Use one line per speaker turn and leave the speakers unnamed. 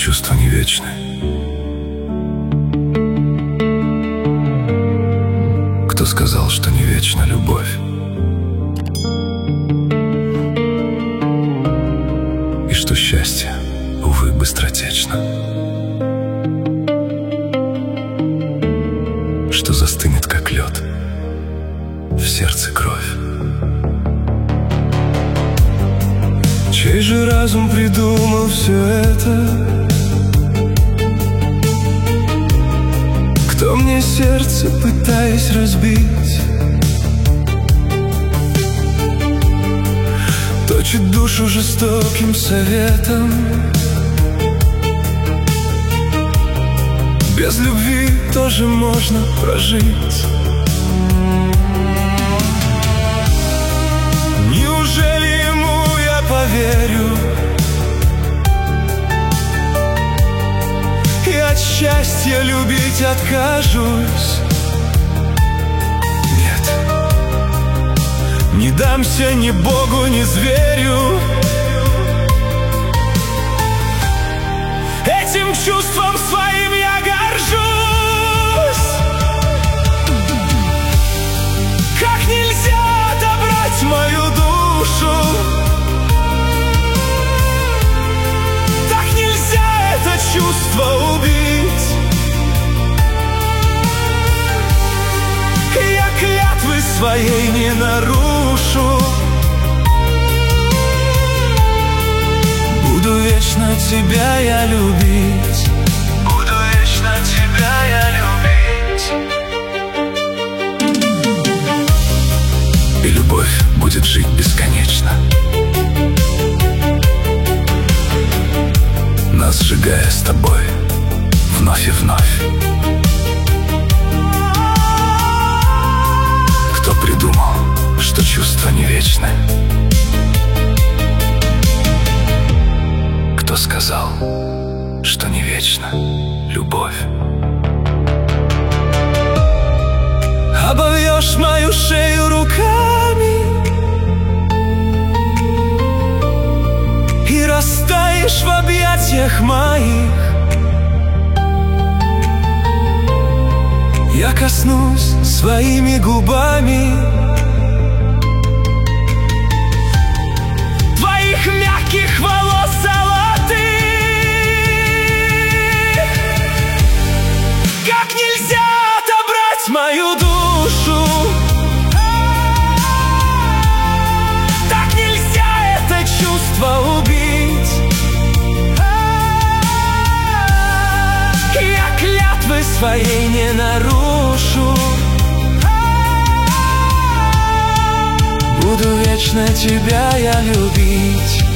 чувства не вечны. Кто сказал, что не вечна любовь? И что счастье, увы, быстротечно, что застынет, как лед, в сердце кровь. Чей же разум придумал все это? Кто мне сердце, пытаясь разбить, точит душу жестоким советом? Без любви тоже можно прожить. Неужели ему я поверю и от счастья любить откажусь? Нет, не дамся ни Богу, ни зверю. Этим чувством своим я горжусь. Как нельзя отобрать мою душу, так нельзя это чувство убить. Я клятвы своей не нарушу. Буду вечно тебя я любить. Буду вечно тебя я любить. И любовь будет жить бесконечно, нас сжигая с тобой вновь и вновь. Кто придумал, что чувства не вечны? Кто сказал, что не вечна любовь? Обовьешь мою шею руками и растаешь в объятиях моих. Я коснусь своими губами твоих мягких волос золотых. Как нельзя отобрать мою душу, так нельзя это чувство убить. Я клятвы своей не нарушу. Буду вечно тебя я любить.